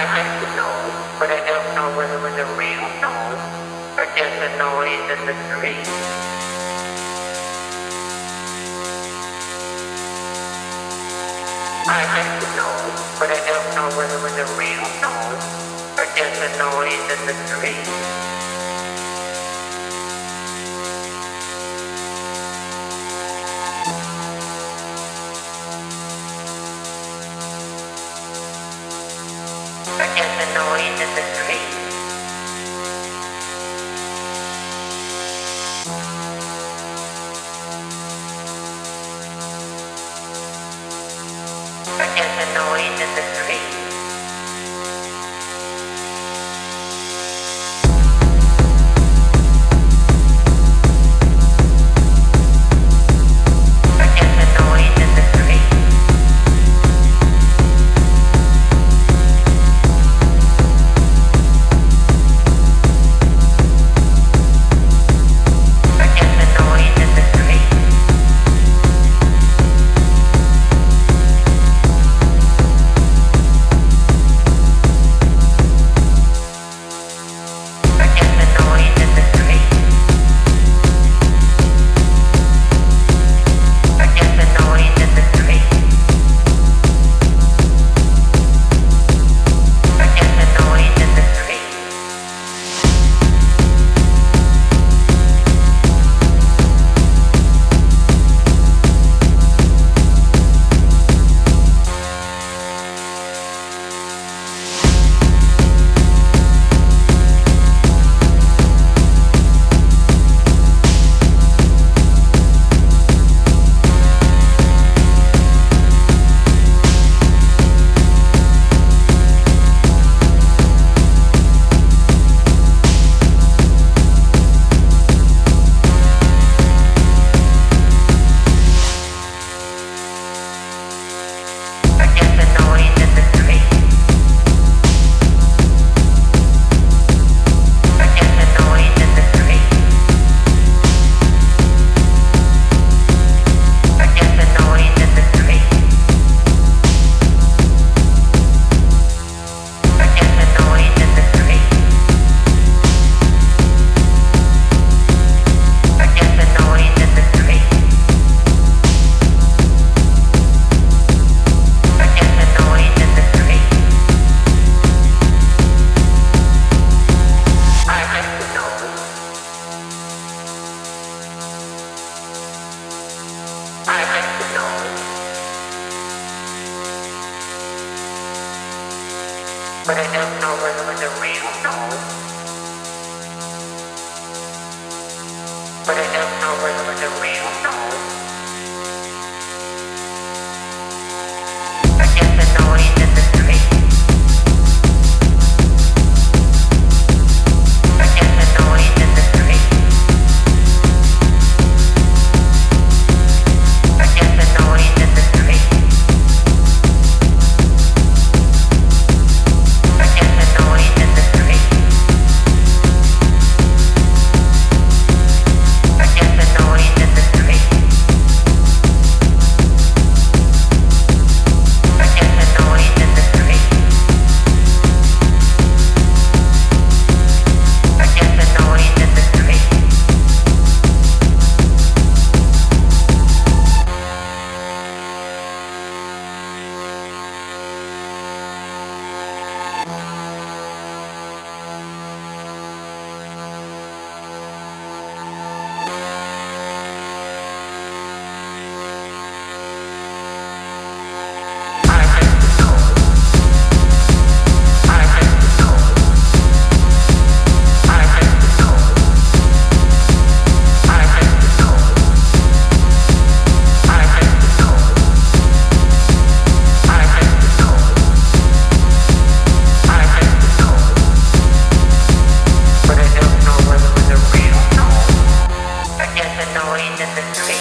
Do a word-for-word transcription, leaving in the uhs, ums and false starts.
like to know, but I don't know whether it was a real noise or just a noise in the street. I like to know, but I don't know whether it was a real noise or just a noise in the street. Or just a noise in the street. Or just a noise in the street. Or just a noise in the street. Or just a noise in the street. Or just a noise in the street. Or just a noise in the street. Or just a noise in the street. Or just a noise in the street. Or just a noise in the street. Or just a noise in the street. Or just a noise in the street. Or just a noise in the street. Or just a noise in the street. I like to know. I like to know. But I don't know whether it was a real noise. But I don't know whether it was a real noise. Or just a noise in the street. Or just a noise in the street. Or just a noise in the street. Or just a noise in the street. Or just a noise in the street. Or just a noise in the street. Or just a noise in the street. I like to know. I like to know. I like to know. I like to know. I like to know. I like to know. I like to know. But I don't know whether it was a real noise or just a noise in the street.